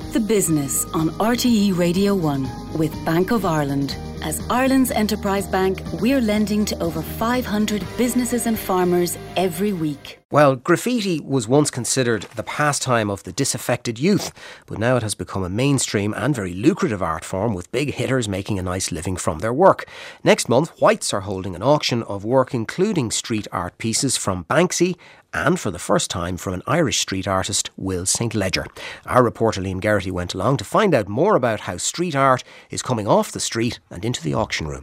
The Business on RTE Radio 1 with Bank of Ireland. As Ireland's enterprise bank, we're lending to over 500 businesses and farmers every week. Well, graffiti was once considered the pastime of the disaffected youth, but now it has become a mainstream and very lucrative art form with big hitters making a nice living from their work. Next month, Whites are holding an auction of work including street art pieces from Banksy and, for the first time, from an Irish street artist, Will St. Ledger. Our reporter Liam Geraghty went along to find out more about how street art is coming off the street and into the auction room.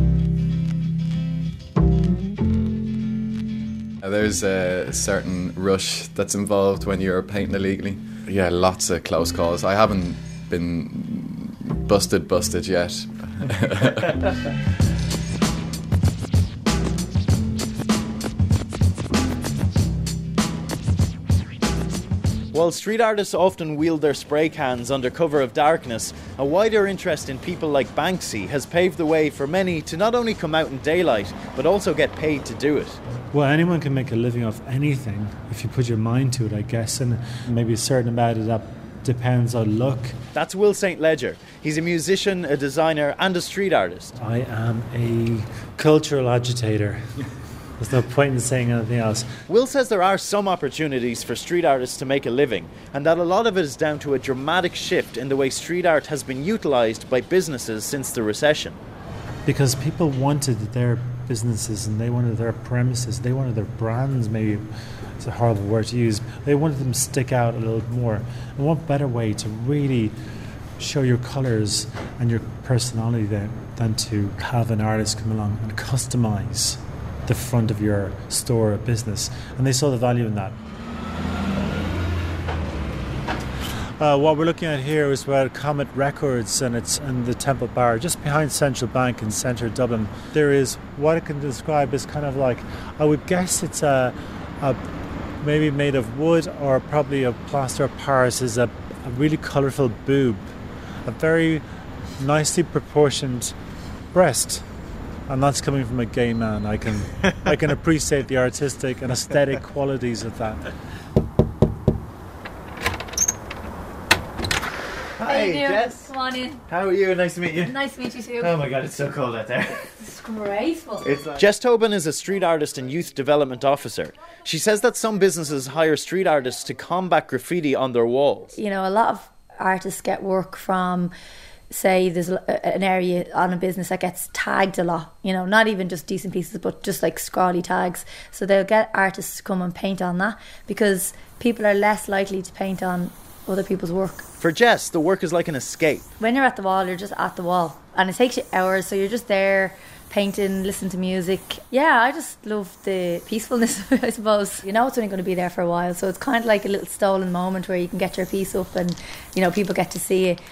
There's a certain rush that's involved when you're painting illegally. Yeah, lots of close calls. I haven't been busted yet. While street artists often wield their spray cans under cover of darkness, a wider interest in people like Banksy has paved the way for many to not only come out in daylight, but also get paid to do it. Well, anyone can make a living off anything if you put your mind to it, I guess, and maybe a certain amount of that depends on luck. That's Will St. Ledger. He's a musician, a designer and a street artist. I am a cultural agitator. There's no point in saying anything else. Will says there are some opportunities for street artists to make a living, and that a lot of it is down to a dramatic shift in the way street art has been utilised by businesses since the recession. Because people wanted their businesses and they wanted their premises, they wanted their brands, maybe it's a horrible word to use, they wanted them to stick out a little more. And what better way to really show your colours and your personality than to have an artist come along and customise the front of your store or business, and they saw the value in that. What we're looking at here is about Comet Records, and it's in the Temple Bar, just behind Central Bank in centre Dublin. There is what I can describe as kind of like, I would guess it's a maybe made of wood or probably a plaster of Paris, is a really colourful boob, a very nicely proportioned breast. And that's coming from a gay man. I can appreciate the artistic and aesthetic qualities of that. Hi, Jess. Come on in. How are you? Nice to meet you. Nice to meet you too. Oh my god, it's so cold out there. It's graceful. Jess Tobin is a street artist and youth development officer. She says that some businesses hire street artists to combat graffiti on their walls. You know, a lot of artists get work from, say there's an area on a business that gets tagged a lot, you know, not even just decent pieces but just like scrawly tags, so they'll get artists to come and paint on that because people are less likely to paint on other people's work. For Jess, the work is like an escape. When you're at the wall, you're just at the wall and it takes you hours, so you're just there painting, listening to music. Yeah, I just love the peacefulness of it, I suppose. You know it's only going to be there for a while, so it's kind of like a little stolen moment where you can get your piece up and, you know, people get to see it.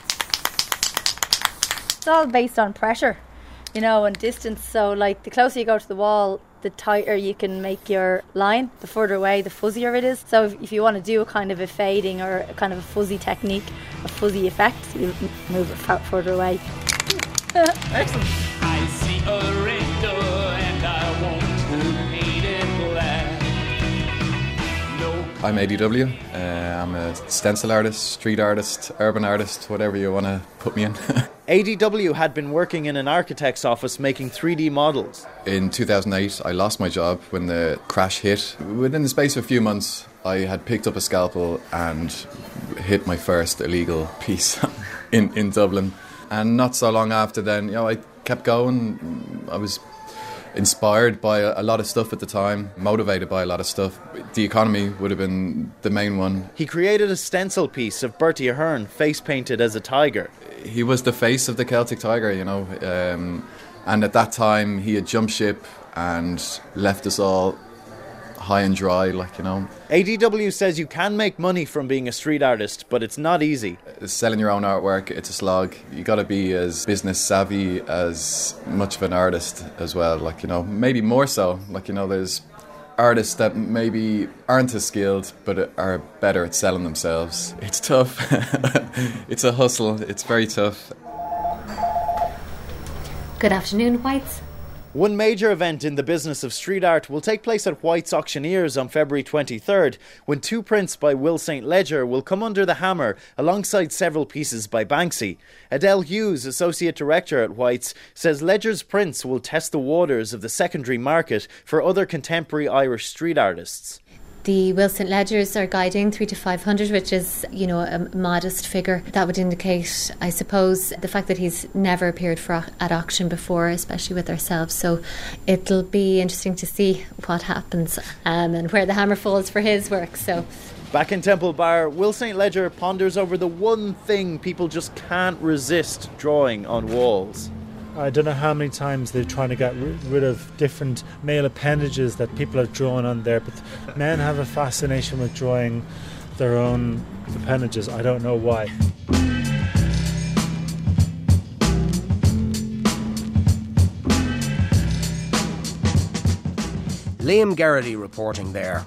It's all based on pressure, you know, and distance. So like the closer you go to the wall, the tighter you can make your line. The further away, the fuzzier it is. So if you want to do a kind of a fading or a kind of a fuzzy technique, a fuzzy effect, you move it further away. Excellent. I see a red door and I want to paint it black. No. I'm ADW. I'm a stencil artist, street artist, urban artist, whatever you want to put me in. ADW had been working in an architect's office making 3D models. In 2008, I lost my job when the crash hit. Within the space of a few months, I had picked up a scalpel and hit my first illegal piece in Dublin. And not so long after then, you know, I kept going. I was inspired by a lot of stuff at the time, motivated by a lot of stuff. The economy would have been the main one. He created a stencil piece of Bertie Ahern face painted as a tiger. He was the face of the Celtic Tiger, you know, and at that time he had jumped ship and left us all high and dry, like, you know. ADW says you can make money from being a street artist, but it's not easy. Selling your own artwork, it's a slog. You got to be as business savvy as much of an artist as well, like, you know, maybe more so. Like, you know, there's artists that maybe aren't as skilled but are better at selling themselves. It's tough. It's a hustle. It's very tough. Good afternoon, Whites. One major event in the business of street art will take place at White's Auctioneers on February 23rd, when 2 prints by Will St. Ledger will come under the hammer alongside several pieces by Banksy. Adele Hughes, Associate Director at White's, says Ledger's prints will test the waters of the secondary market for other contemporary Irish street artists. The Will St. Ledgers are guiding 300 to 500, which is, a modest figure. That would indicate, I suppose, the fact that he's never appeared at auction before, especially with ourselves. So it'll be interesting to see what happens and where the hammer falls for his work. So. Back in Temple Bar, Will St. Ledger ponders over the one thing people just can't resist drawing on walls. I don't know how many times they're trying to get rid of different male appendages that people have drawn on there, but men have a fascination with drawing their own appendages. I don't know why. Liam Geraghty reporting there.